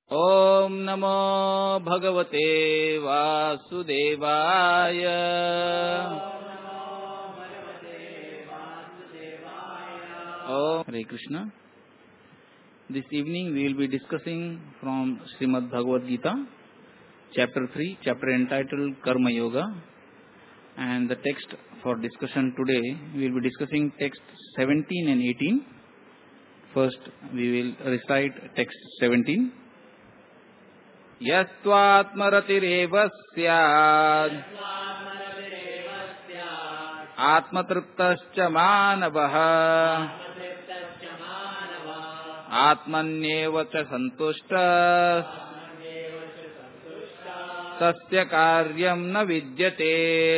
ओम नमो भगवते वासुदेवाय। Om Hare Krishna. This evening we will be discussing from Srimad Bhagavad Gita, chapter 3, chapter entitled Karma Yoga. And the text for discussion today, we will be discussing text 17 and 18. First, we will recite text 17. यस्त्वात्मरतिरेव स्यात् आत्मतृप्तश्च मानवः आत्मन्येव च सन्तुष्टः तस्य कार्यं न विद्यते.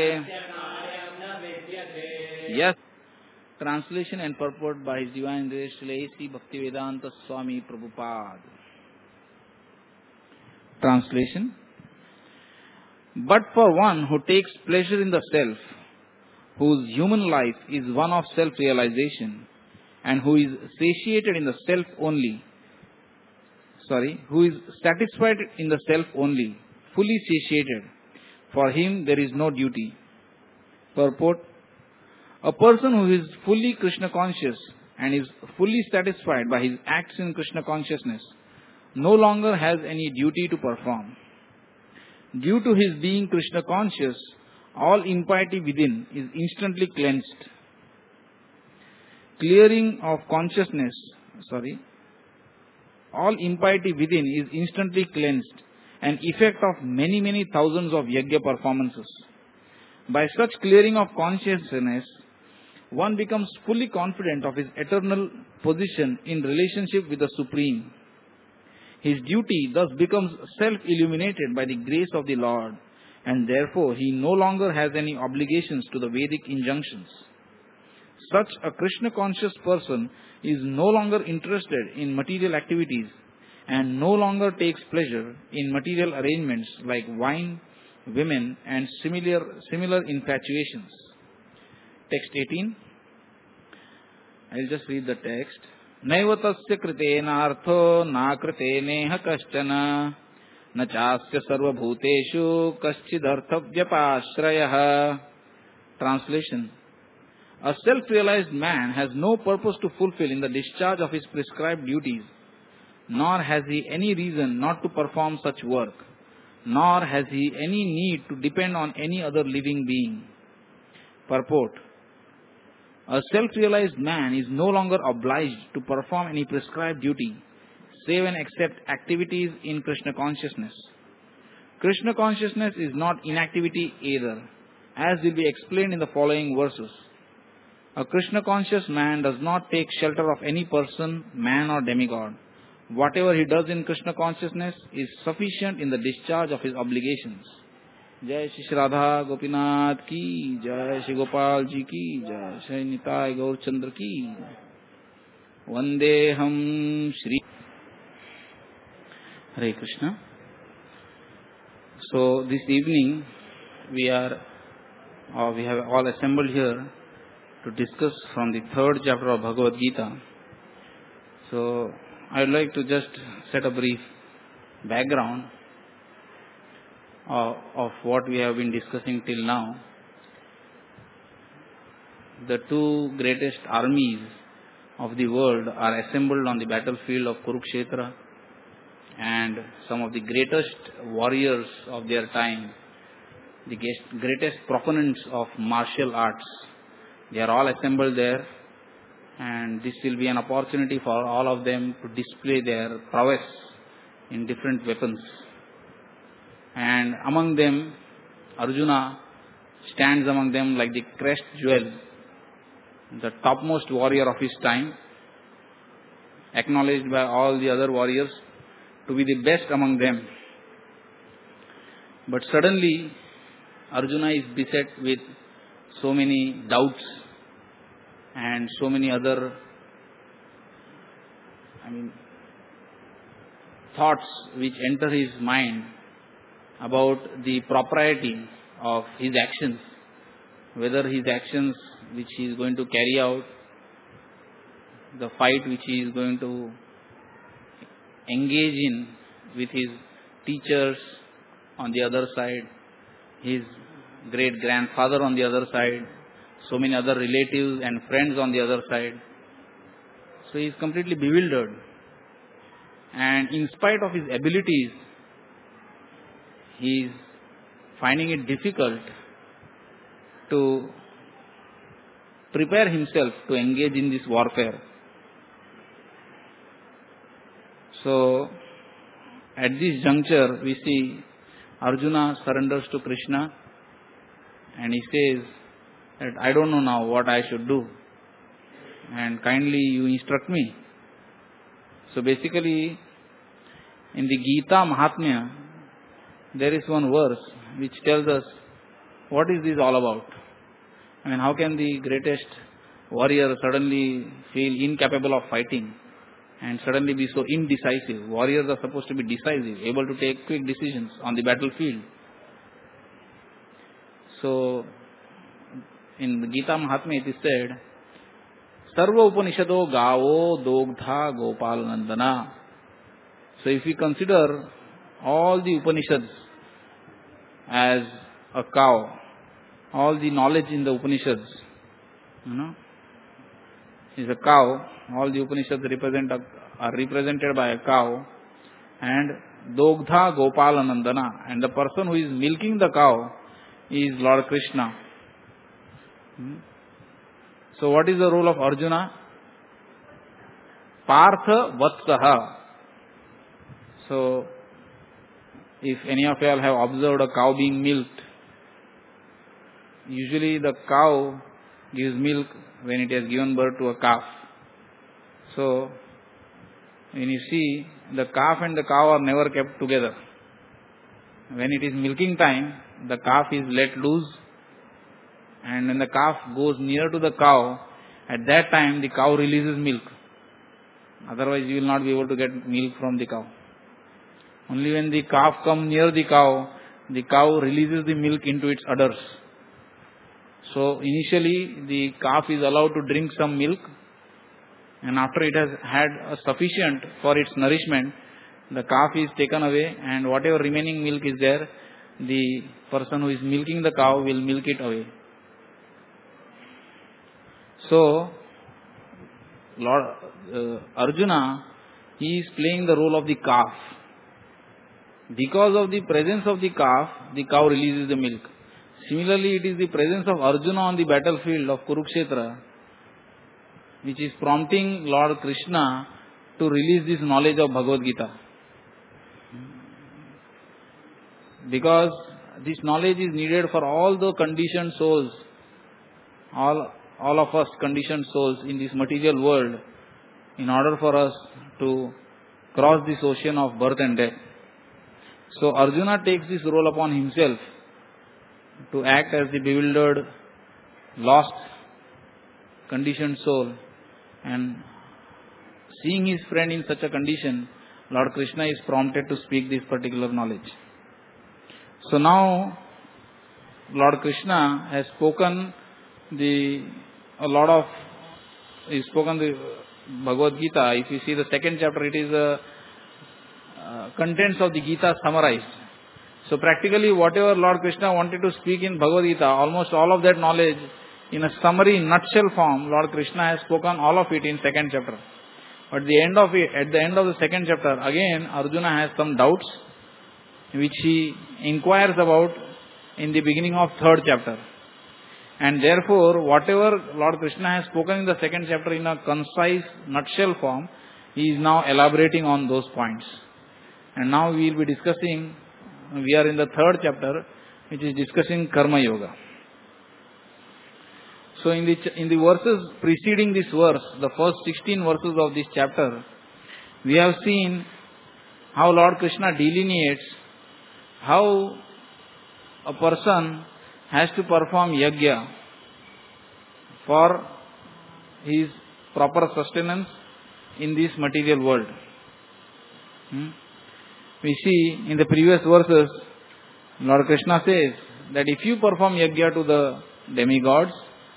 Yes. Translation and purport by His Divine Grace A.C. Bhaktivedanta Swami Prabhupada. Translation. But for one who takes pleasure in the self, whose human life is one of self-realization, and who is satiated in the self only, who is satisfied in the self only, fully satiated, for him there is no duty. Purport. A person who is fully Krishna conscious and is fully satisfied by his acts in Krishna consciousness no longer has any duty to perform. Due to his being Krishna conscious, all impiety within is instantly cleansed. All impiety within is instantly cleansed, an effect of many thousands of yajna performances. By such clearing of consciousness, one becomes fully confident of his eternal position in relationship with the Supreme. His duty thus becomes self-illuminated by the grace of the Lord, and therefore he no longer has any obligations to the Vedic injunctions. Such a Krishna-conscious person is no longer interested in material activities and no longer takes pleasure in material arrangements like wine, women, and similar infatuations. Text 18. I will just read the text. नैव तस्य कृतेनार्थो नाकृतेनेह कश्चन न चास्य सर्वभूतेषु कश्चिदर्थव्यपाश्रयः. Translation. A self-realized man has no purpose to fulfill in the discharge of his prescribed duties, nor has he any reason not to perform such work, nor has he any need to depend on any other living being. Purport. A self-realized man is no longer obliged to perform any prescribed duty, save and except activities in Krishna consciousness. Krishna consciousness is not inactivity either, as will be explained in the following verses. A Krishna conscious man does not take shelter of any person, man or demigod. Whatever he does in Krishna consciousness is sufficient in the discharge of his obligations. जय श्री राधा गोपीनाथ की, जय श्री गोपाल जी की, जय श्री निताय गौरचंद्र की. वंदे हम Shri. Hare Krishna. So this evening we have all assembled here to discuss from the third chapter of Bhagavad Gita. So I would like to just set a brief background of what we have been discussing till now. The two greatest armies of the world are assembled on the battlefield of Kurukshetra, and some of the greatest warriors of their time, the greatest proponents of martial arts, they are all assembled there, and this will be an opportunity for all of them to display their prowess in different weapons. And among them, Arjuna stands among them like the crest jewel, the topmost warrior of his time, acknowledged by all the other warriors to be the best among them. But suddenly, Arjuna is beset with so many doubts and so many other thoughts which enter his mind about the propriety of his actions, whether his actions which he is going to carry out, the fight which he is going to engage in with his teachers on the other side, his great-grandfather on the other side, so many other relatives and friends on the other side. So he is completely bewildered. And in spite of his abilities, he is finding it difficult to prepare himself to engage in this warfare. So, at this juncture, we see Arjuna surrenders to Krishna and he says that I don't know now what I should do and kindly you instruct me. So basically, in the Gita Mahatmya, there is one verse which tells us what is this all about. I mean, how can the greatest warrior suddenly feel incapable of fighting and suddenly be so indecisive? Warriors are supposed to be decisive, able to take quick decisions on the battlefield. So, in the Gita Mahatmya it is said, Sarva Upanishado Gavo Dogdha Gopal Nandana. So if we consider all the Upanishads as a cow, all the knowledge in the Upanishads, is a cow. All the Upanishads are represented by a cow, and Dogdha Gopala Nandana, and the person who is milking the cow is Lord Krishna. So what is the role of Arjuna? Partha Vatsaha. So if any of you all have observed a cow being milked, usually the cow gives milk when it has given birth to a calf. So, when you see, the calf and the cow are never kept together. When it is milking time, the calf is let loose, and when the calf goes near to the cow, at that time the cow releases milk. Otherwise you will not be able to get milk from the cow. Only when the calf comes near the cow releases the milk into its udders. So initially the calf is allowed to drink some milk, and after it has had a sufficient for its nourishment, the calf is taken away, and whatever remaining milk is there, the person who is milking the cow will milk it away. So Lord Arjuna, he is playing the role of the calf. Because of the presence of the cow releases the milk. Similarly, it is the presence of Arjuna on the battlefield of Kurukshetra which is prompting Lord Krishna to release this knowledge of Bhagavad Gita. Because this knowledge is needed for all the conditioned souls, all of us conditioned souls in this material world, in order for us to cross this ocean of birth and death. So Arjuna takes this role upon himself to act as the bewildered, lost, conditioned soul, and seeing his friend in such a condition, Lord Krishna is prompted to speak this particular knowledge. So now Lord Krishna has spoken the Bhagavad Gita. If you see the second chapter, it is the contents of the Gita summarized. So practically whatever Lord Krishna wanted to speak in Bhagavad Gita, almost all of that knowledge in a summary, nutshell form, Lord Krishna has spoken all of it in second chapter. But at the end of the second chapter, again Arjuna has some doubts which he inquires about in the beginning of third chapter. And therefore, whatever Lord Krishna has spoken in the second chapter in a concise nutshell form, he is now elaborating on those points. And now we will be discussing, we are in the third chapter, which is discussing Karma Yoga. So in the verses preceding this verse, the first 16 verses of this chapter, we have seen how Lord Krishna delineates how a person has to perform yajna for his proper sustenance in this material world. We see in the previous verses, Lord Krishna says that if you perform yajna to the demigods,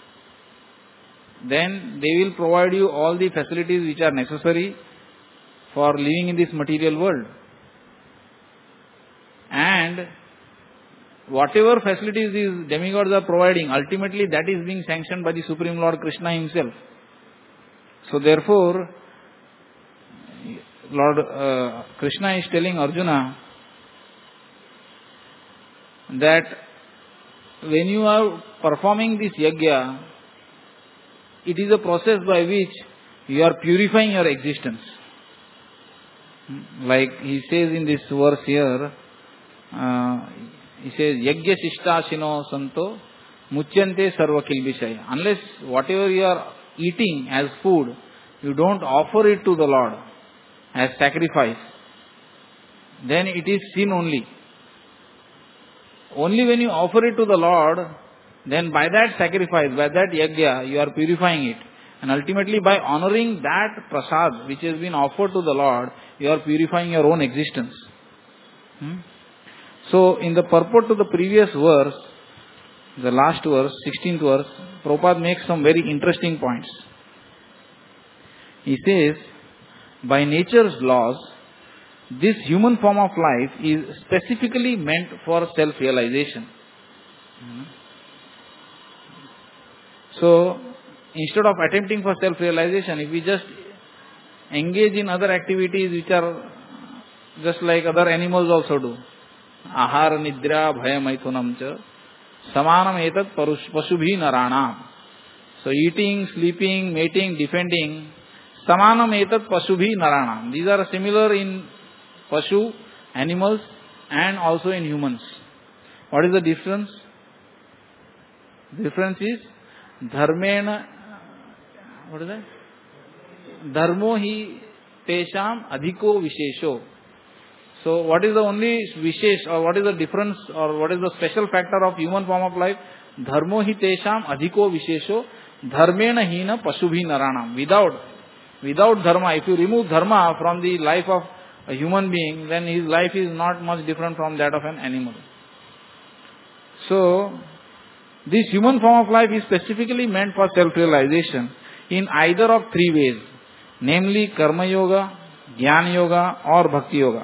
then they will provide you all the facilities which are necessary for living in this material world. And whatever facilities these demigods are providing, ultimately that is being sanctioned by the Supreme Lord Krishna himself. So therefore, Lord Krishna is telling Arjuna that when you are performing this yajna, it is a process by which you are purifying your existence. Like he says in this verse here, he says, Yajna Shishta Santo Muchyante Sarva Kilbishaya. Unless whatever you are eating as food, you don't offer it to the Lord as sacrifice, then it is sin only. Only when you offer it to the Lord, then by that sacrifice, by that yajna, you are purifying it. And ultimately by honoring that prasad which has been offered to the Lord, you are purifying your own existence. So in the purport to the previous verse, the last verse, 16th verse, Prabhupada makes some very interesting points. He says, by nature's laws, this human form of life is specifically meant for self-realization. So, instead of attempting for self-realization, if we just engage in other activities which are just like other animals also do, ahara nidra bhaya maithunam cha samanam etat pasubhi naranam. So, eating, sleeping, mating, defending, samanam etat pasubhi naranam. These are similar in pashu, animals, and also in humans. What is the difference? The difference is dharmena, what is that? Dharmo hi tesham adhiko vishesho. So what is the only vishesh, or what is the difference, or what is the special factor of human form of life? Dharmo hi tesham adhiko vishesho dharmena hina pasubhi naranam. Without dharma, if you remove dharma from the life of a human being, then his life is not much different from that of an animal. So, this human form of life is specifically meant for self-realization in either of three ways, namely Karma Yoga, Jnana Yoga or Bhakti Yoga.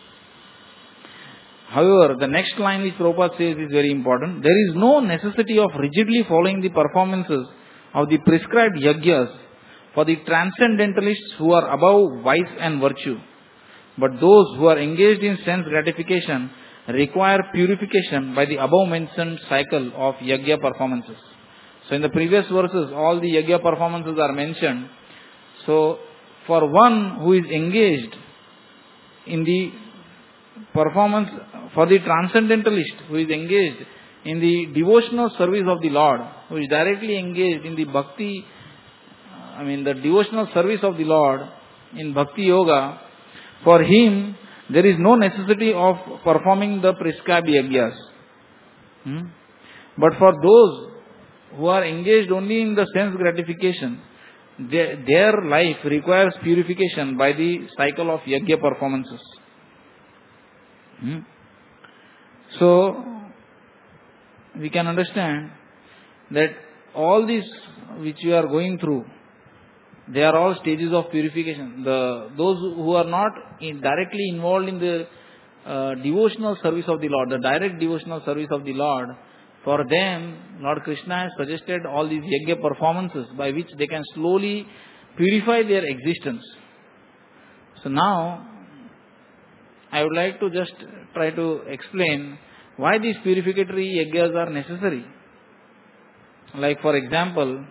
However, the next line which Prabhupada says is very important. There is no necessity of rigidly following the performances of the prescribed yajnas for the transcendentalists who are above vice and virtue. But those who are engaged in sense gratification require purification by the above mentioned cycle of yajna performances. So in the previous verses, all the yajna performances are mentioned. So for one who is engaged in the performance, for the transcendentalist who is engaged in the devotional service of the Lord, who is directly engaged in the bhakti, the devotional service of the Lord in Bhakti Yoga, for him, there is no necessity of performing the prescribed yajnas. But for those who are engaged only in the sense gratification, their life requires purification by the cycle of yajna performances. So, we can understand that all these which we are going through, they are all stages of purification. Those who are not directly involved in the devotional service of the Lord, the direct devotional service of the Lord, for them, Lord Krishna has suggested all these yajna performances by which they can slowly purify their existence. So now, I would like to just try to explain why these purificatory yajnas are necessary. Like for example,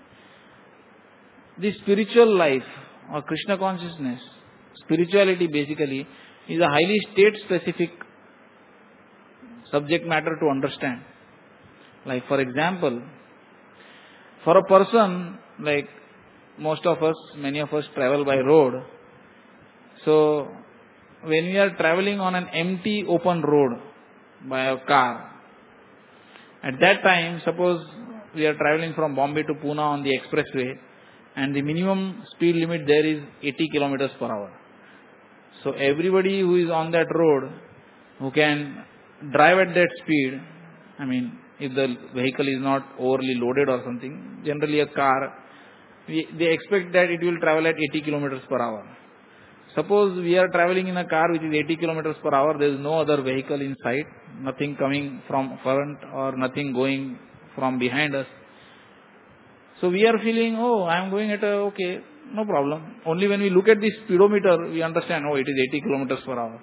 the spiritual life or Krishna consciousness, spirituality basically, is a highly state-specific subject matter to understand. Like for example, for a person, like most of us, many of us travel by road. So, when we are traveling on an empty open road by a car, at that time, suppose we are traveling from Bombay to Pune on the expressway, and the minimum speed limit there is 80 kilometers per hour. So everybody who is on that road, who can drive at that speed, if the vehicle is not overly loaded or something, generally a car, they expect that it will travel at 80 kilometers per hour. Suppose we are traveling in a car which is 80 kilometers per hour, there is no other vehicle in sight, nothing coming from front or nothing going from behind us. So we are feeling, oh, I am going at okay, no problem. Only when we look at the speedometer, we understand, oh, it is 80 kilometers per hour.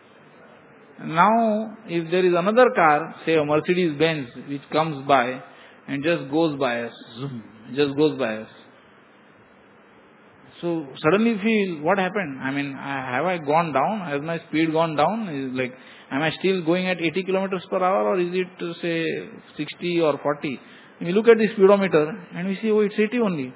Now, if there is another car, say a Mercedes-Benz, which comes by and just goes by us, zoom, just goes by us. So suddenly feel, what happened? I mean, have I gone down? Has my speed gone down? Is like, am I still going at 80 kilometers per hour, or is it say 60 or 40? We look at the speedometer and we see, oh, it's 80 only.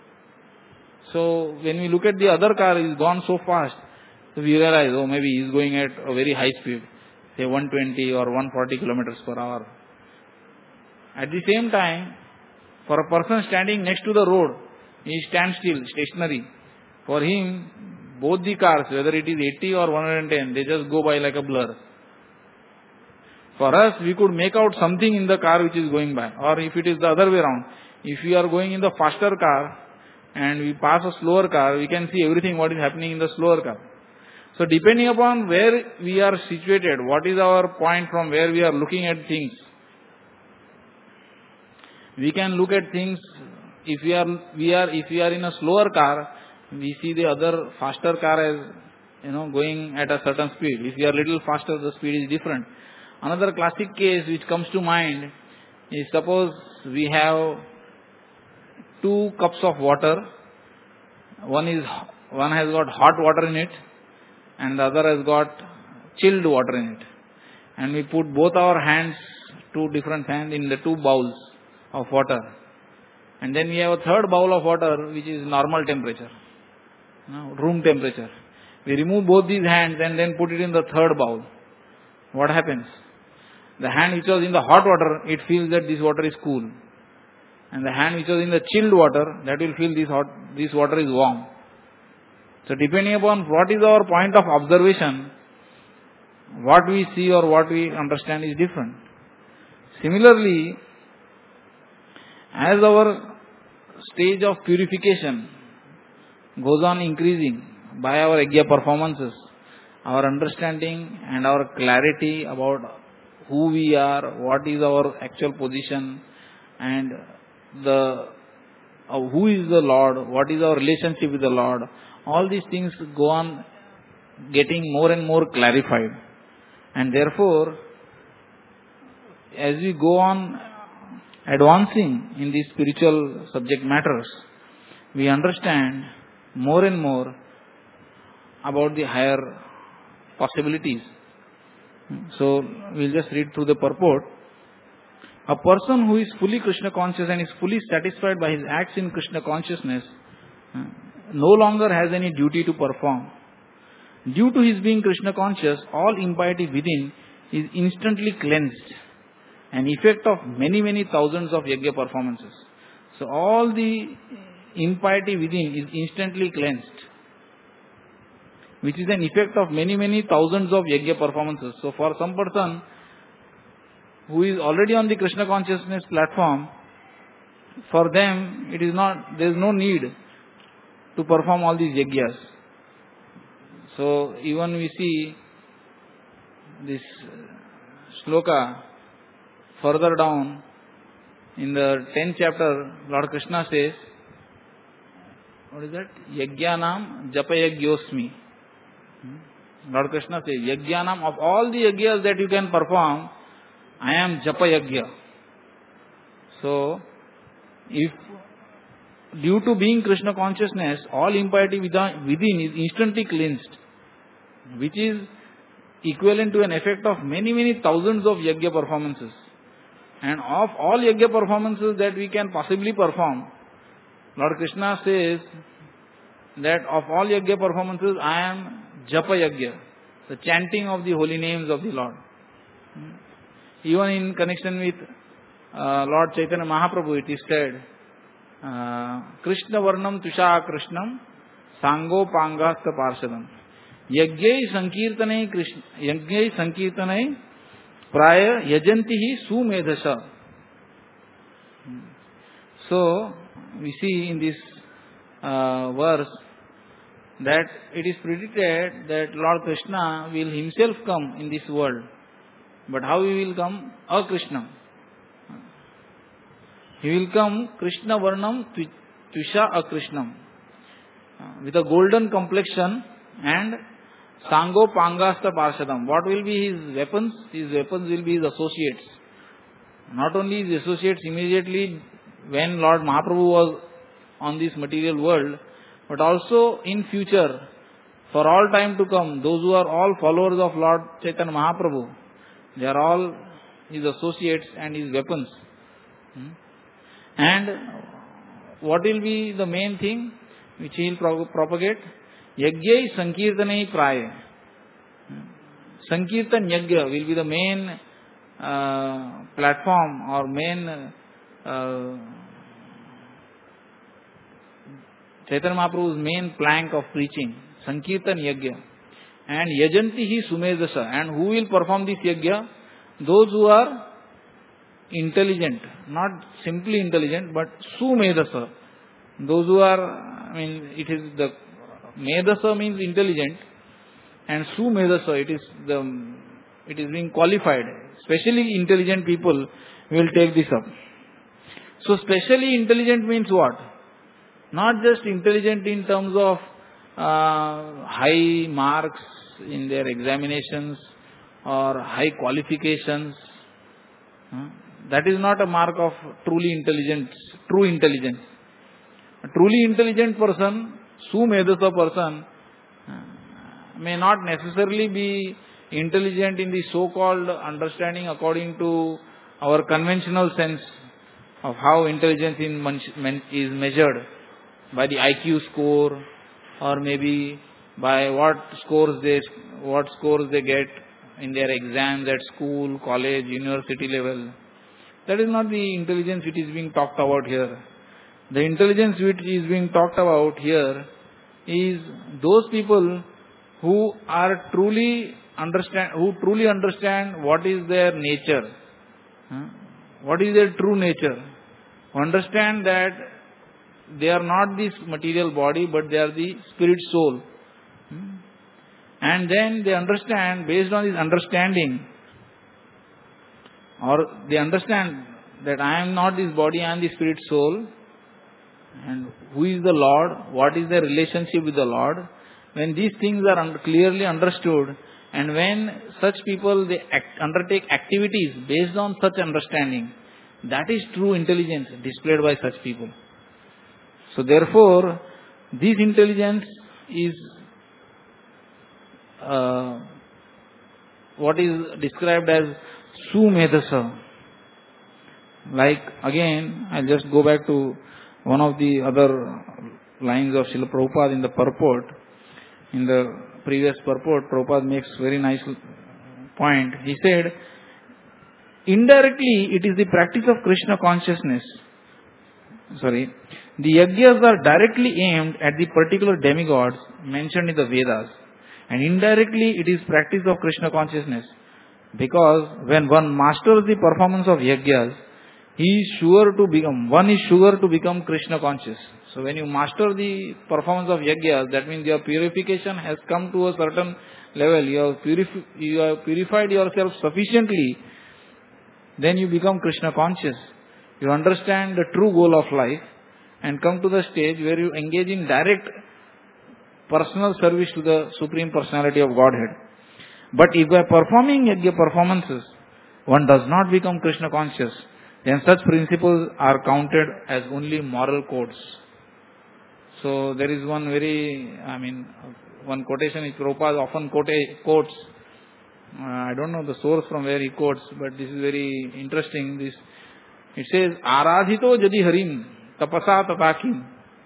So when we look at the other car, it's gone so fast, so we realize, oh, maybe he's going at a very high speed, say 120 or 140 kilometers per hour. At the same time, for a person standing next to the road, he stands still, stationary. For him, both the cars, whether it is 80 or 110, they just go by like a blur. For us, we could make out something in the car which is going by. Or if it is the other way around, if we are going in the faster car and we pass a slower car, we can see everything what is happening in the slower car. So depending upon where we are situated, what is our point from where we are looking at things, we can look at things. If we are in a slower car, we see the other faster car as going at a certain speed. If we are little faster, the speed is different. Another classic case which comes to mind is, suppose we have 2 cups of water. One has got hot water in it, and the other has got chilled water in it. And we put both our hands, 2 different hands, in the 2 bowls of water. And then we have a third bowl of water which is normal temperature, room temperature. We remove both these hands and then put it in the third bowl. What happens? The hand which was in the hot water, it feels that this water is cool. And the hand which was in the chilled water, that will feel this water is warm. So depending upon what is our point of observation, what we see or what we understand is different. Similarly, as our stage of purification goes on increasing by our yajna performances, our understanding and our clarity about who we are, what is our actual position, and who is the Lord, what is our relationship with the Lord, all these things go on getting more and more clarified. And therefore, as we go on advancing in these spiritual subject matters, we understand more and more about the higher possibilities. So, we'll just read through the purport. A person who is fully Krishna conscious and is fully satisfied by his acts in Krishna consciousness no longer has any duty to perform. Due to his being Krishna conscious, all impiety within is instantly cleansed, an effect of many, many thousands of yajna performances. So all the impiety within is instantly cleansed, which is an effect of many, many thousands of yajna performances. So for some person who is already on the Krishna consciousness platform, for them there is no need to perform all these yajnas. So even we see this sloka further down in the 10th chapter, Lord Krishna says, what is that? Yajnanam japayagyosmi. Lord Krishna says, Yajnanam, of all the yajnas that you can perform, I am japayagya. So, if due to being Krishna consciousness, all impiety within is instantly cleansed, which is equivalent to an effect of many, many thousands of yajna performances. And of all yajna performances that we can possibly perform, Lord Krishna says that of all yajna performances, I am japa yajna, the chanting of the holy names of the Lord. Even in connection with Lord Chaitanya Mahaprabhu, it is said, Krishna Varnam Tusha Krishnam Sango Pangasta Parshadam Yajnai Sankirtanai Praya Yajantihi Sumedhasa. So, we see in this verse, that it is predicted that Lord Krishna will himself come in this world. But how he will come? A-Krishna. He will come Krishna Varnam Tvisha A-Krishnam, with a golden complexion and Sango Pangasta Parshadam. What will be his weapons? His weapons will be his associates. Not only his associates immediately when Lord Mahaprabhu was on this material world, but also in future, for all time to come, those who are all followers of Lord Chaitanya Mahaprabhu, they are all his associates and his weapons. And what will be the main thing which he will propagate? Yagyai Sankirtanai Praya. Sankirtan Yagya will be the main platform or main Chaitanya Mahaprabhu's main plank of preaching. Sankirtan Yagya. And Yajantihi Sumedasa. And who will perform this Yagya? Those who are intelligent. Not simply intelligent, but Sumedasa. Those who are, it is the Medasa means intelligent, and Sumedasa, it is being qualified. Especially intelligent people will take this up. So specially intelligent means what? Not just intelligent in terms of high marks in their examinations or high qualifications. That is not a mark of true intelligence. A truly intelligent person, Sumedasa person, may not necessarily be intelligent in the so-called understanding according to our conventional sense of how intelligence is measured, by the IQ score, or maybe by what scores they get in their exams at school, college, university level. That is not the intelligence which is being talked about here. The intelligence which is being talked about here is those people who truly understand what is their nature, what is their true nature, who understand that they are not this material body, but they are the spirit soul. And then they understand, based on this understanding, or they understand that I am not this body, I am the spirit soul, and who is the Lord, what is their relationship with the Lord. When these things are clearly understood, and when such people they undertake activities based on such understanding, that is true intelligence displayed by such people. So therefore, this intelligence is what is described as Sumedasa. Like again, I'll just go back to one of the other lines of Srila Prabhupada in the purport. In the previous purport, Prabhupada makes very nice point. He said, indirectly it is the practice of Krishna consciousness. The yagyas are directly aimed at the particular demigods mentioned in the Vedas. And indirectly it is practice of Krishna consciousness. Because when one masters the performance of yagyas, one is sure to become Krishna conscious. So when you master the performance of yagyas, that means your purification has come to a certain level. You have purified yourself sufficiently. Then you become Krishna conscious. You understand the true goal of life and come to the stage where you engage in direct personal service to the Supreme Personality of Godhead. But if by performing yajna performances, one does not become Krishna conscious, then such principles are counted as only moral codes. So there is one quotation which Prabhupada often quotes. I don't know the source from where he quotes, but this is very interesting. It says, Aradhito jadi harim tapasa tatakim.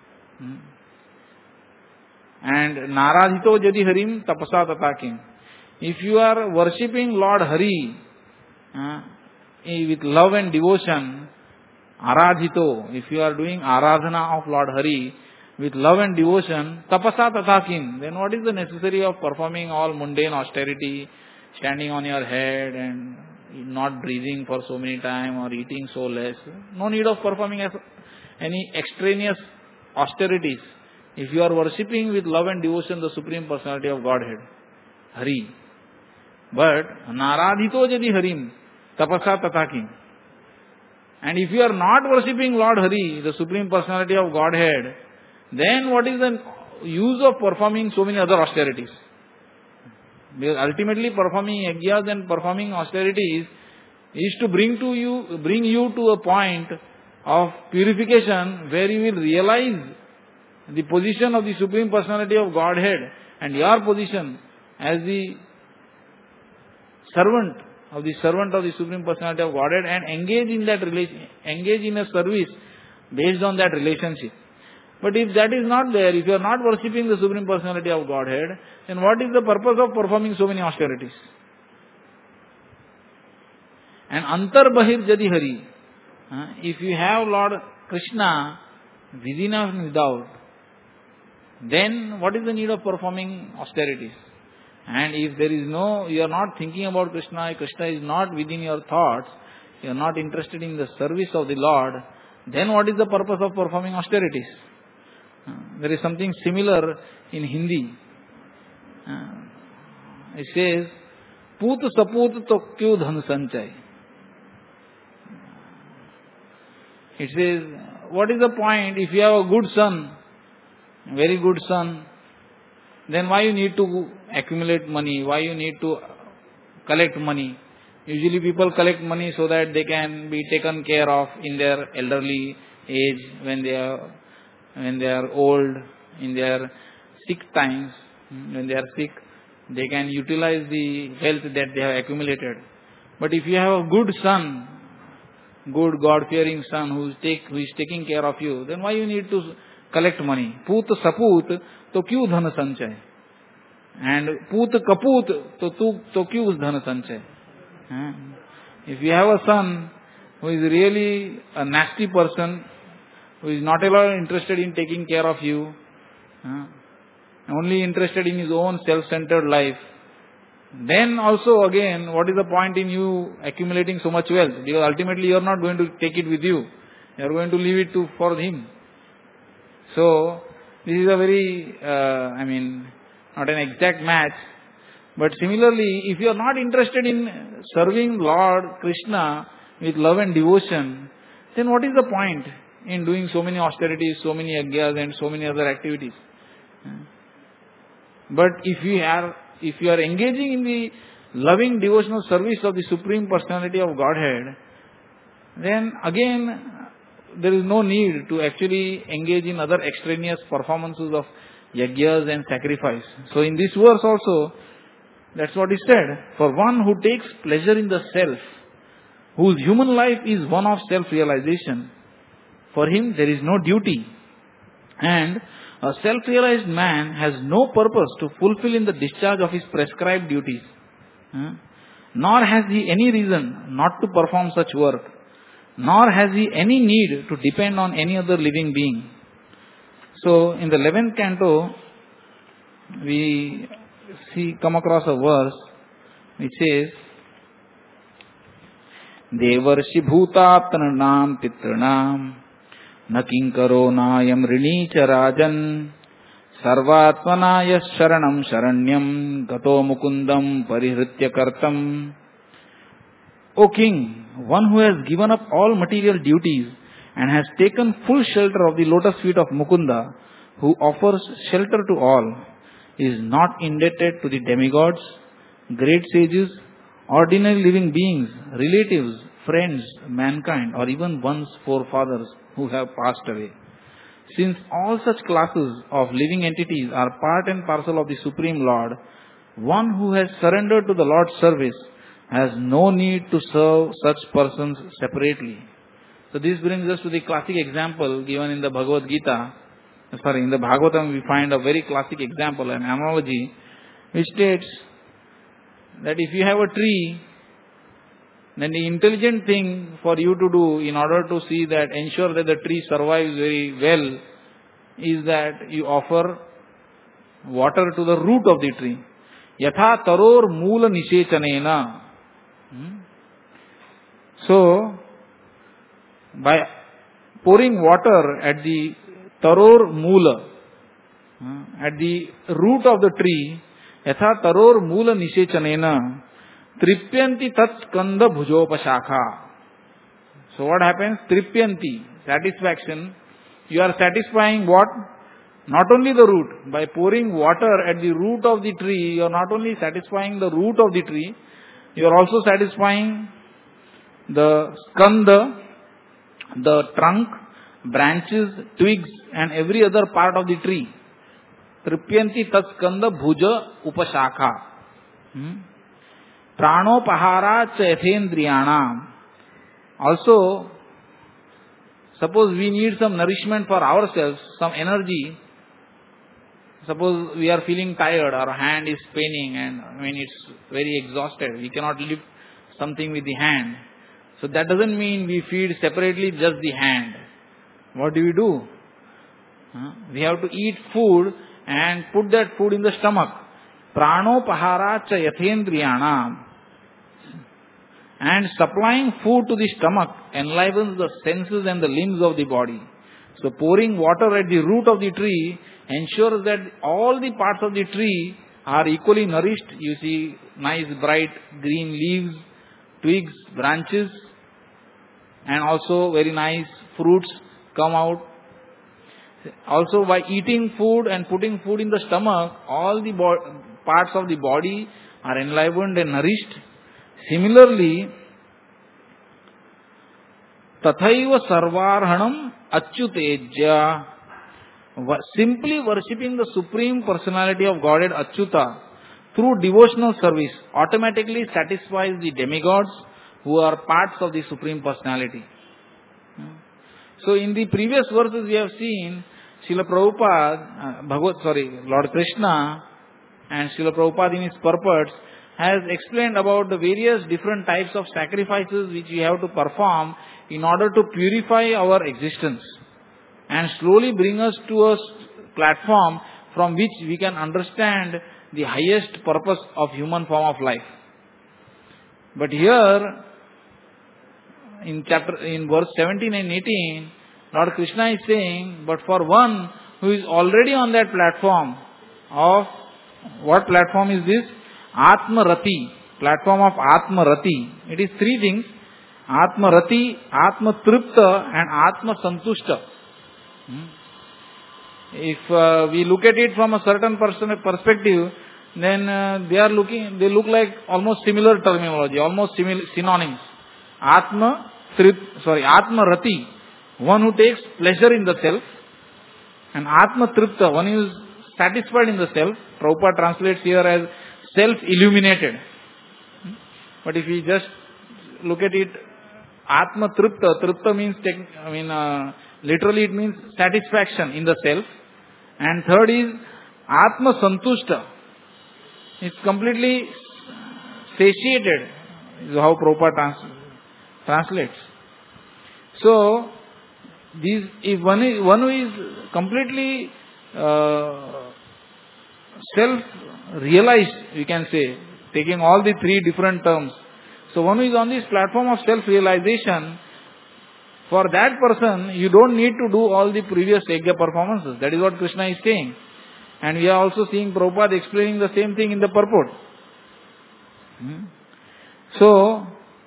And Naradhito jadi harim tapasa tatakim. If you are worshipping Lord Hari with love and devotion, Aradhito, if you are doing Aradhana of Lord Hari with love and devotion, tapasa tatakim, then what is the necessary of performing all mundane austerity, standing on your head and not breathing for so many time or eating so less? No need of performing any extraneous austerities. If you are worshipping with love and devotion the Supreme Personality of Godhead, Hari, but naradhito jadi harim, tapasa tatakim. And if you are not worshipping Lord Hari, the Supreme Personality of Godhead, then what is the use of performing so many other austerities? Because ultimately performing yajnas and performing austerities is to bring you to a point of purification where you will realize the position of the Supreme Personality of Godhead and your position as the servant of the Supreme Personality of Godhead, and engage in that engage in a service based on that relationship. But if that is not there, if you are not worshipping the Supreme Personality of Godhead, then what is the purpose of performing so many austerities? And antar bahir jadi hari, if you have Lord Krishna within and without, then what is the need of performing austerities? And if there is you are not thinking about Krishna, Krishna is not within your thoughts, you are not interested in the service of the Lord, then what is the purpose of performing austerities? There is something similar in Hindi. It says, Put saput to kyu dhan sanchay. It says, what is the point if you have a good son, very good son, then why you need to accumulate money? Why you need to collect money? Usually people collect money so that they can be taken care of in their elderly age, when they are old, in their sick times, when they are sick, they can utilize the wealth that they have accumulated. But if you have a good son, good God-fearing son who is taking care of you, then why you need to collect money? Put saput to kyu dhan sanchay. And put kaput to kyu dhan sanchay. If you have a son who is really a nasty person, who is not at all interested in taking care of you, only interested in his own self-centered life, then also again, what is the point in you accumulating so much wealth? Because ultimately you are not going to take it with you. You are going to leave it for him. So, this is a very, not an exact match. But similarly, if you are not interested in serving Lord Krishna with love and devotion, then what is the point in doing so many austerities, so many yajnas and so many other activities? But if you are engaging in the loving devotional service of the Supreme Personality of Godhead, then again there is no need to actually engage in other extraneous performances of yajnas and sacrifice. So in this verse also, that's what is said. For one who takes pleasure in the self, whose human life is one of self-realization, for him there is no duty. And a self-realized man has no purpose to fulfill in the discharge of his prescribed duties. Nor has he any reason not to perform such work. Nor has he any need to depend on any other living being. So, in the 11th canto, we come across a verse which says, Devarshi bhutatranam pitranam nakinkaro nayam rinicha rajan sarvatmanaya sharanam sharanyam gato mukundam parihritya kartam. O king, one who has given up all material duties and has taken full shelter of the lotus feet of Mukunda, who offers shelter to all, is not indebted to the demigods, great sages, ordinary living beings, relatives, friends, mankind, or even one's forefathers who have passed away. Since all such classes of living entities are part and parcel of the Supreme Lord, one who has surrendered to the Lord's service has no need to serve such persons separately. So this brings us to the classic example given in the Bhagavad Gita. In the Bhagavatam we find a very classic example, an analogy, which states that if you have a tree, then the intelligent thing for you to do in order to ensure that the tree survives very well is that you offer water to the root of the tree. Yatha taror moola nishechanena. So, by pouring water at the taror moola, At the root of the tree, yatha taror moola nishechanena tripyanti tat skanda bhujopashakha. So what happens? Tripyanti, satisfaction. You are satisfying what? Not only the root. By pouring water at the root of the tree, you are not only satisfying the root of the tree, you are also satisfying the skanda, the trunk, branches, twigs, and every other part of the tree. Tripyanti tat skanda bhuja upashakha. Pranopahara cha yathendriyanam. Also, suppose we need some nourishment for ourselves, some energy. Suppose we are feeling tired, our hand is paining and it's very exhausted. We cannot lift something with the hand. So that doesn't mean we feed separately just the hand. What do? We have to eat food and put that food in the stomach. Pranopahara cha yathendriyanam. And supplying food to the stomach enlivens the senses and the limbs of the body. So pouring water at the root of the tree ensures that all the parts of the tree are equally nourished. You see nice bright green leaves, twigs, branches, and also very nice fruits come out. Also by eating food and putting food in the stomach, all the parts of the body are enlivened and nourished. Similarly, tathaiva sarvarhanam achyutejya. Simply worshipping the Supreme Personality of Godhead Achyuta through devotional service automatically satisfies the demigods who are parts of the Supreme Personality. So in the previous verses we have seen Srila Prabhupada, Lord Krishna and Srila Prabhupada in his purports has explained about the various different types of sacrifices which we have to perform in order to purify our existence and slowly bring us to a platform from which we can understand the highest purpose of human form of life. But here, in verse 17 and 18, Lord Krishna is saying, but for one who is already on that platform of, what platform is this? Atma Rati, platform of Atma Rati. It is three things: Atma Rati, Atma Tripta, and Atma Santushta. If we look at it from a certain perspective, then they look like almost similar terminology, almost synonyms. Atma Rati, one who takes pleasure in the self, and Atma Tripta, one who is satisfied in the self. Prabhupada translates here as self-illuminated. But if we just look at it, Atma Tripta means, literally it means satisfaction in the self. And third is Atma Santushta. It's completely satiated, is how Prabhupada translates. So, if one who is completely self-realized, we can say, taking all the three different terms. So one who is on this platform of self-realization, for that person, you don't need to do all the previous yajna performances. That is what Krishna is saying. And we are also seeing Prabhupada explaining the same thing in the purport. So,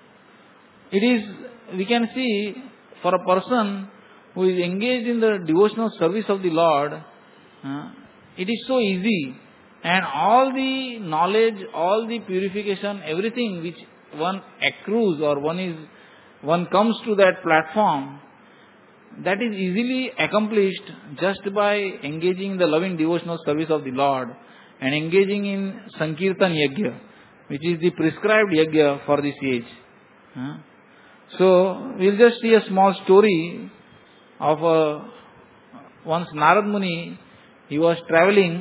we can see, for a person who is engaged in the devotional service of the Lord, it is so easy. And all the knowledge, all the purification, everything which one accrues or one comes to that platform, that is easily accomplished just by engaging in the loving devotional service of the Lord and engaging in Sankirtan Yajna, which is the prescribed Yajna for this age. So, we'll just see a small story of once Narad Muni. He was traveling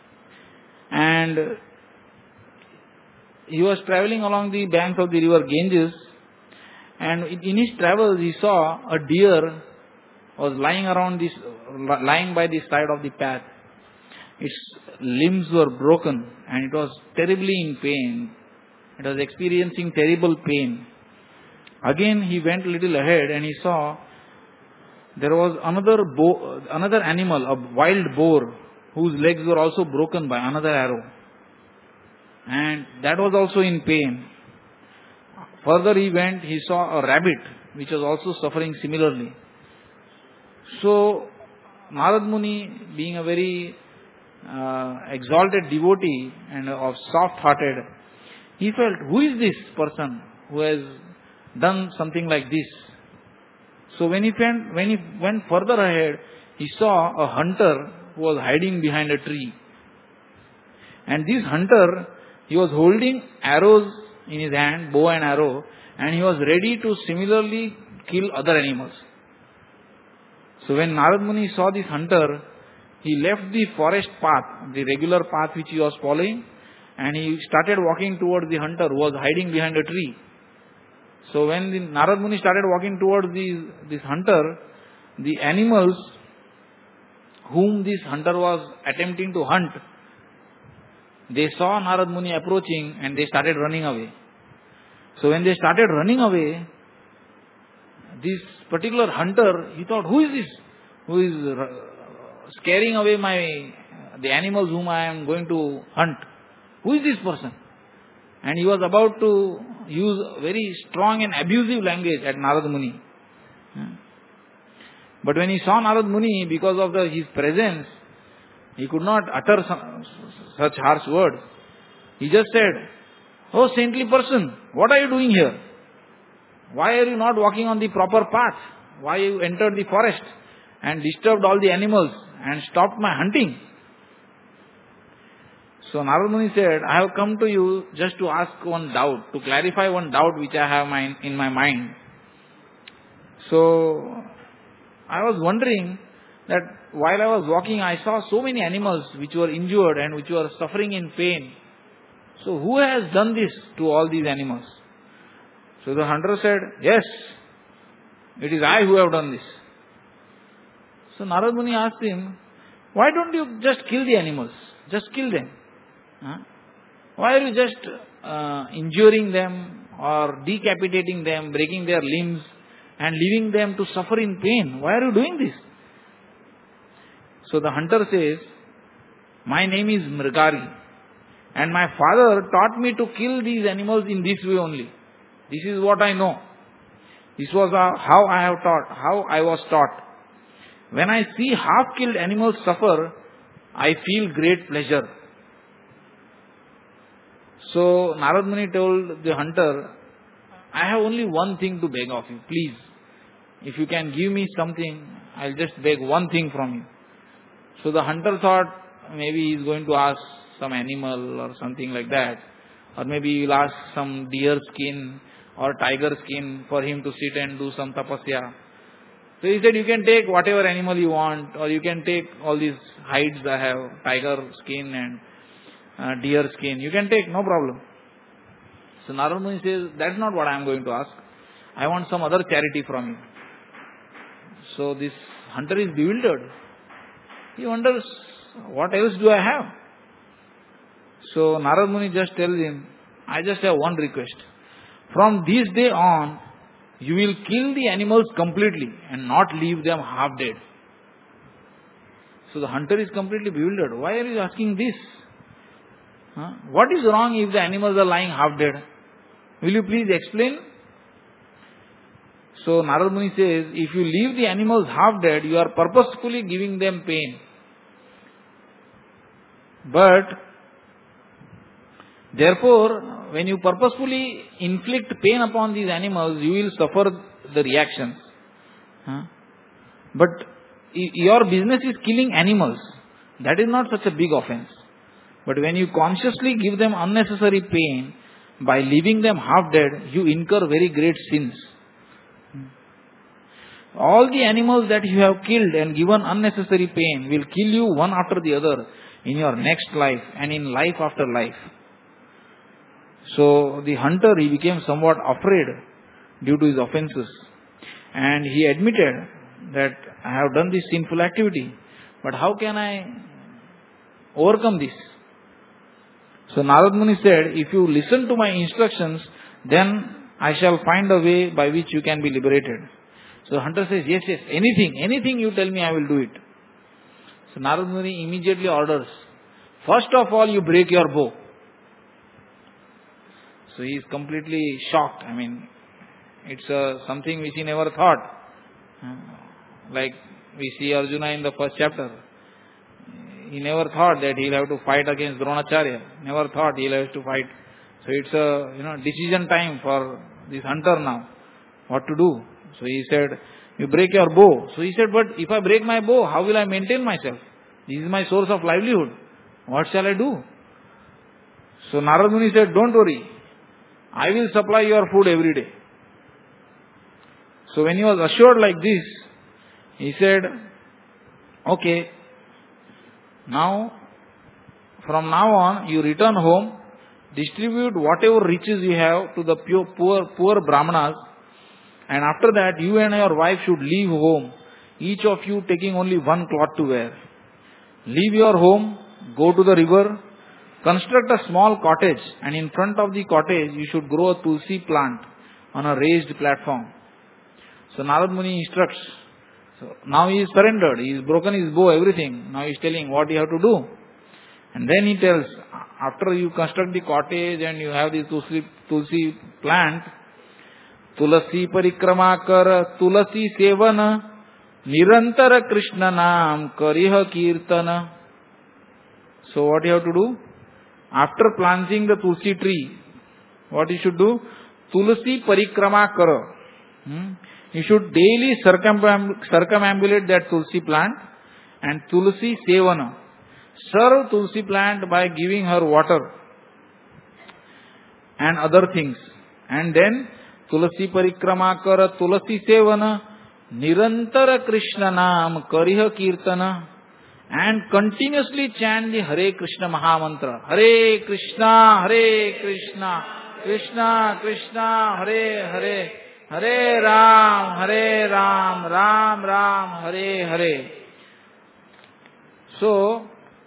along the banks of the river Ganges, and in his travels he saw a deer was lying by the side of the path. Its limbs were broken and it was terribly in pain. It was experiencing terrible pain. Again he went a little ahead and he saw there was another animal, a wild boar, whose legs were also broken by another arrow. And that was also in pain. Further he went, he saw a rabbit which was also suffering similarly. So Narad Muni, being a very exalted devotee and of soft-hearted, he felt, who is this person who has done something like this? So when he went further ahead, he saw a hunter who was hiding behind a tree. And this hunter, he was holding arrows in his hand, bow and arrow, and he was ready to similarly kill other animals. So when Narad Muni saw this hunter, he left the forest path, the regular path which he was following, and he started walking towards the hunter who was hiding behind a tree. So when the Narad Muni started walking towards this hunter, the animals whom this hunter was attempting to hunt, they saw Narad Muni approaching and they started running away. So when they started running away, this particular hunter, he thought, who is this? Who is scaring away the animals whom I am going to hunt? Who is this person? And he was about to use very strong and abusive language at Narad Muni. But when he saw Narad Muni, because of his presence, he could not utter such harsh words. He just said, oh saintly person, what are you doing here? Why are you not walking on the proper path? Why you entered the forest and disturbed all the animals and stopped my hunting? So Narad Muni said, I have come to you just to ask one doubt, to clarify one doubt which I have in my mind. So I was wondering that while I was walking, I saw so many animals which were injured and which were suffering in pain. So who has done this to all these animals? So the hunter said, yes, it is I who have done this. So Narad Muni asked him, why don't you just kill the animals? Just kill them. Why are you just injuring them or decapitating them, breaking their limbs and leaving them to suffer in pain? Why are you doing this? So the hunter says, my name is Mrigari and my father taught me to kill these animals in this way only. This is what I know. This was how I was taught. When I see half-killed animals suffer, I feel great pleasure. So Narad Muni told the hunter, I have only one thing to beg of you. Please, if you can give me something, I'll just beg one thing from you. So the hunter thought maybe he's going to ask some animal or something like that. Or maybe he'll ask some deer skin or tiger skin for him to sit and do some tapasya. So he said, you can take whatever animal you want, or you can take all these hides I have, tiger skin and deer skin. You can take, no problem. So Narad Muni says, that's not what I am going to ask. I want some other charity from you. So this hunter is bewildered. He wonders, what else do I have? So Narad Muni just tells him, I just have one request. From this day on, you will kill the animals completely and not leave them half dead. So the hunter is completely bewildered. Why are you asking this? What is wrong if the animals are lying half dead? Will you please explain? So Narad Muni says, if you leave the animals half dead, you are purposefully giving them pain. But therefore, when you purposefully inflict pain upon these animals, you will suffer the reactions. But your business is killing animals. That is not such a big offense. But when you consciously give them unnecessary pain, by leaving them half dead, you incur very great sins. All the animals that you have killed and given unnecessary pain will kill you one after the other in your next life and in life after life. So the hunter, he became somewhat afraid due to his offenses. And he admitted that I have done this sinful activity. But how can I overcome this? So Narad Muni said, if you listen to my instructions, then I shall find a way by which you can be liberated. So the hunter says, yes, anything you tell me, I will do it. So Narad Muni immediately orders, first of all you break your bow. So he is completely shocked. I mean, it's something which he never thought. Like we see Arjuna in the first chapter. He never thought that he'll have to fight against Dronacharya. Never thought he'll have to fight. So it's a decision time for this hunter now. What to do? So he said, you break your bow. So he said, but if I break my bow, how will I maintain myself? This is my source of livelihood. What shall I do? So Narad Muni said, don't worry. I will supply your food every day. So when he was assured like this, he said, okay, now, from now on, you return home, distribute whatever riches you have to the poor brahmanas, and after that, you and your wife should leave home, each of you taking only one cloth to wear. Leave your home, go to the river, construct a small cottage, and in front of the cottage, you should grow a tulsi plant on a raised platform. So Narad Muni instructs. So now he is surrendered. He has broken his bow, everything. Now he is telling what you have to do. And then he tells, after you construct the cottage and you have the tulsi plant, Tulasi parikrama kar tulasi sevana nirantara Krishna naam kariha kirtana. So what you have to do? After planting the tulsi tree, what you should do? Tulasi parikrama kar. You should daily circumambulate that tulsi plant and tulsi sevana. Serve tulsi plant by giving her water and other things. And then tulasi parikrama kara tulasi sevana nirantara Krishna naam kariha kirtana. And continuously chant the Hare Krishna Mahamantra. Hare Krishna, Krishna Krishna, Hare Hare, Hare Ram, Ram Ram, Hare Hare. So,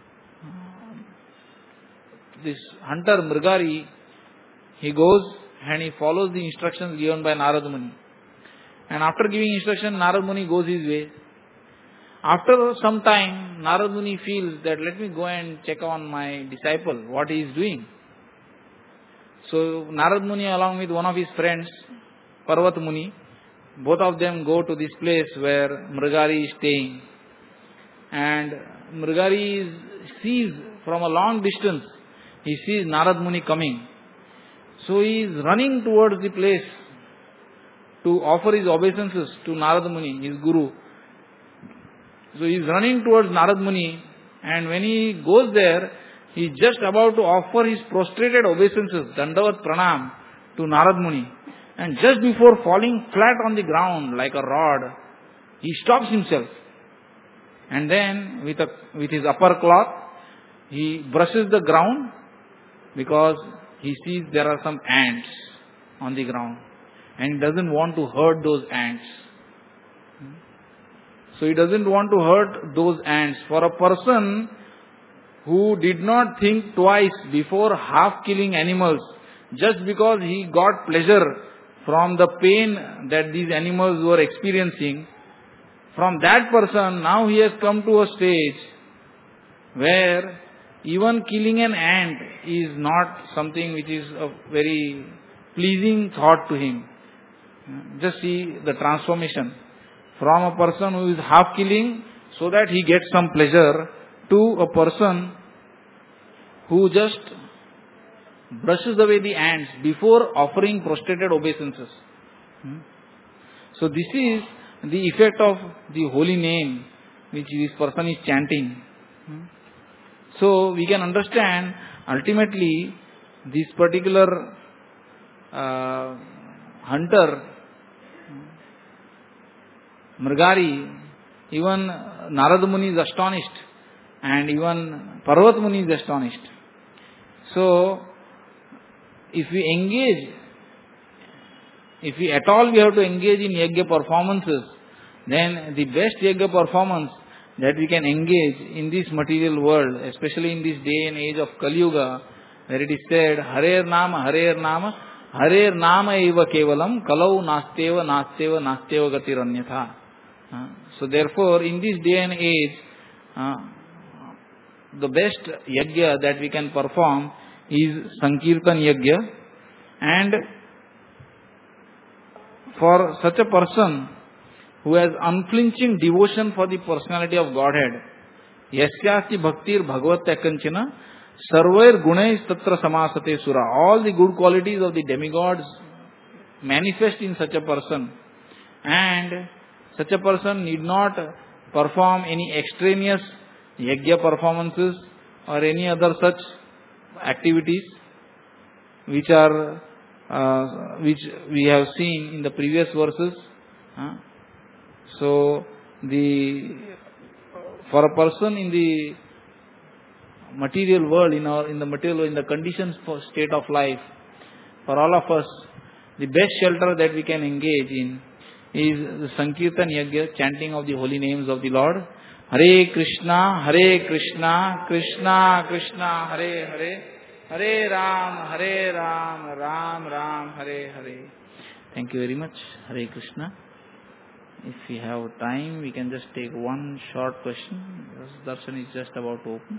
this hunter Mrigari, he goes and he follows the instructions given by Narad Muni. And after giving instruction, Narad Muni goes his way. After some time, Narad Muni feels that let me go and check on my disciple, what he is doing. So Narad Muni along with one of his friends, Parvat Muni, both of them go to this place where Mrigari is staying. And Mrigari sees from a long distance, he sees Narad Muni coming. So he is running towards the place to offer his obeisances to Narad Muni, his guru. So he is running towards Narad Muni, and when he goes there, he is just about to offer his prostrated obeisances, Dandavat Pranam, to Narad Muni. And just before falling flat on the ground like a rod, he stops himself. And then with his upper cloth, he brushes the ground because he sees there are some ants on the ground. And he doesn't want to hurt those ants. So he doesn't want to hurt those ants. For a person who did not think twice before half killing animals, just because he got pleasure from the pain that these animals were experiencing, from that person, now he has come to a stage where even killing an ant is not something which is a very pleasing thought to him. Just see the transformation. From a person who is half killing so that he gets some pleasure to a person who just brushes away the ants before offering prostrated obeisances. So this is the effect of the holy name which this person is chanting. So we can understand ultimately this particular hunter Mrigari, even Narad Muni is astonished and even Parvat Muni is astonished. So, if we at all we have to engage in yajna performances, then the best yajna performance that we can engage in this material world, especially in this day and age of Kali Yuga, where it is said, Harer Nama, Harer Nama eva kevalam, kalau nasteva gatirannyatha. So therefore, in this day and age, Uh, the best yajna that we can perform is Sankirtan yajna, and for such a person who has unflinching devotion for the personality of Godhead, yasyasti bhaktir bhagavata kanchana sarvair gunais tatra samasate sura. All the good qualities of the demigods manifest in such a person, and such a person need not perform any extraneous yajna performances or any other such activities which we have seen in the previous verses. So for a person in the material world, in the conditions for state of life, for all of us, the best shelter that we can engage in is the Sankirtan Yajna, chanting of the holy names of the Lord. Hare Krishna, Krishna Krishna, Hare Hare, Hare Ram, Ram Ram, Hare Hare. Thank you very much. Hare Krishna. If we have time, we can just take one short question. Darshan is just about to open.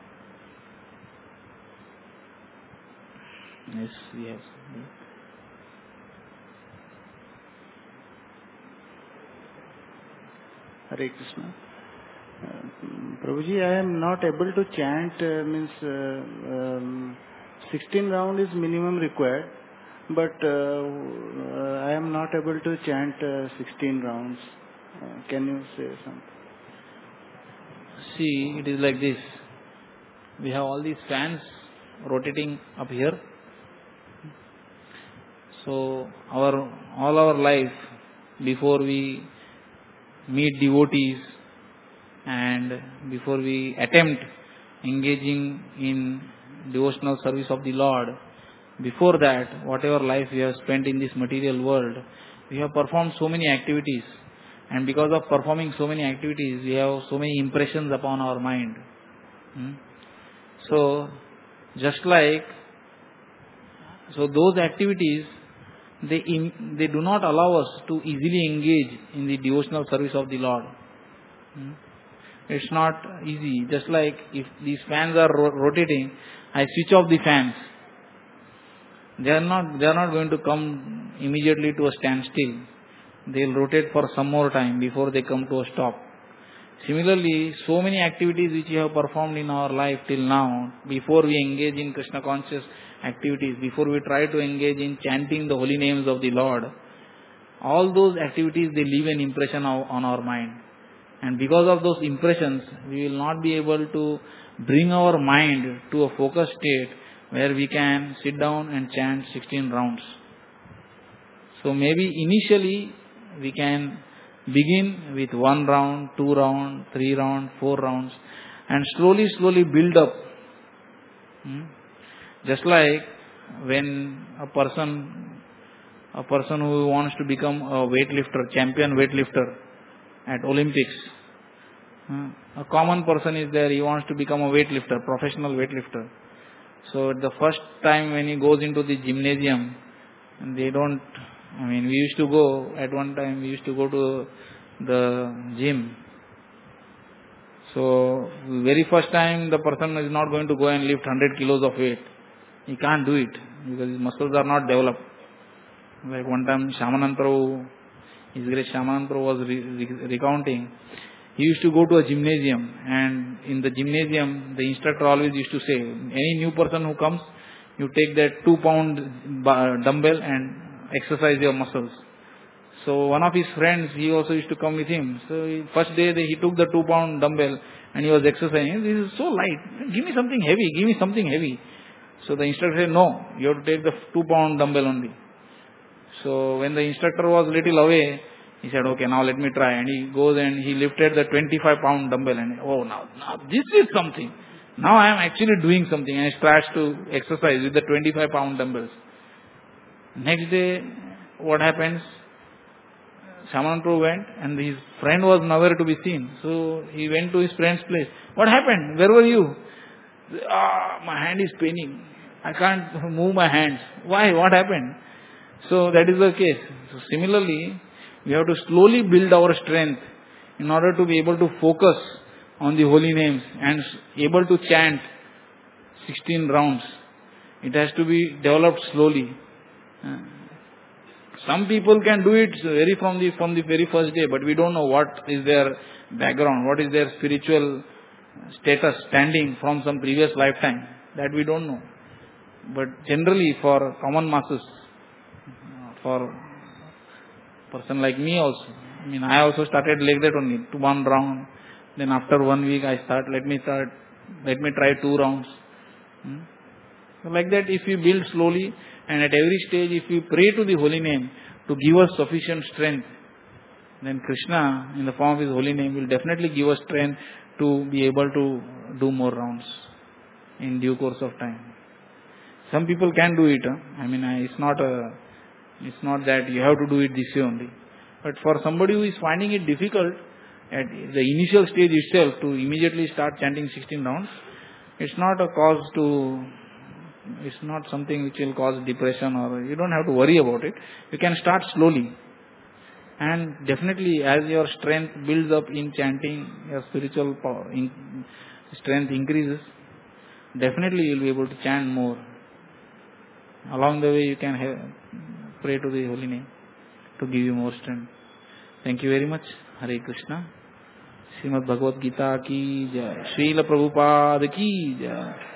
Yes, we have. Hare Krishna. Prabhuji, I am not able to chant, 16 round is minimum required, but I am not able to chant 16 rounds. Can you say something? See, it is like this. We have all these fans rotating up here. So all our life, before we meet devotees and before we attempt engaging in devotional service of the Lord, before that, whatever life we have spent in this material world, we have performed so many activities, and because of performing so many activities, we have so many impressions upon our mind. So those activities, they do not allow us to easily engage in the devotional service of the Lord. It's not easy. Just like if these fans are rotating, I switch off the fans. They are not going to come immediately to a standstill. They will rotate for some more time before they come to a stop. Similarly, so many activities which we have performed in our life till now, before we engage in Krishna conscious activities, before we try to engage in chanting the holy names of the Lord, all those activities, they leave an impression on our mind. And because of those impressions, we will not be able to bring our mind to a focused state where we can sit down and chant 16 rounds. So maybe initially we can begin with 1 round, 2 round, 3 round, 4 rounds, and slowly build up. Just like when a person who wants to become a weightlifter, champion weightlifter at Olympics, a common person is there, he wants to become a weightlifter, professional weightlifter. So the first time when he goes into the gymnasium, we used to go to the gym. So very first time the person is not going to go and lift 100 kilos of weight. He can't do it because his muscles are not developed. Like one time Shyamanand Prabhu, his great Shyamanand Prabhu was recounting, he used to go to a gymnasium, and in the gymnasium the instructor always used to say, any new person who comes, you take that 2-pound dumbbell and exercise your muscles. So one of his friends, he also used to come with him. So first day he took the 2-pound dumbbell and he was exercising. This is so light. Give me something heavy. So the instructor said, no, you have to take the 2-pound dumbbell only. So when the instructor was little away, he said, okay, now let me try. And he goes and he lifted the 25-pound dumbbell and now this is something. Now I am actually doing something, and he starts to exercise with the 25-pound dumbbells. Next day, what happens? Shyamanand Prabhu went and his friend was nowhere to be seen. So he went to his friend's place. What happened? Where were you? My hand is paining. I can't move my hands. Why? What happened? So that is the case. So similarly, we have to slowly build our strength in order to be able to focus on the holy names and able to chant 16 rounds. It has to be developed slowly. Some people can do it from the very first day, but we don't know what is their background, what is their spiritual status, standing from some previous lifetime. That we don't know. But generally, for common masses, for person like me also, I also started like that only, to 1 round. Then after 1 week, let me try 2 rounds. So like that, if we build slowly, and at every stage, if we pray to the holy name to give us sufficient strength, then Krishna, in the form of his holy name, will definitely give us strength to be able to do more rounds in due course of time. Some people can do it. It's not that you have to do it this way only. But for somebody who is finding it difficult at the initial stage itself to immediately start chanting 16 rounds, it's not something which will cause depression, or you don't have to worry about it. You can start slowly. And definitely, as your strength builds up in chanting, your spiritual power, strength increases, definitely you will be able to chant more. Along the way, you can pray to the holy name to give you more strength. Thank you very much. Hare Krishna. Srimad Bhagavad Gita ki jai. Srila Prabhupada ki jai.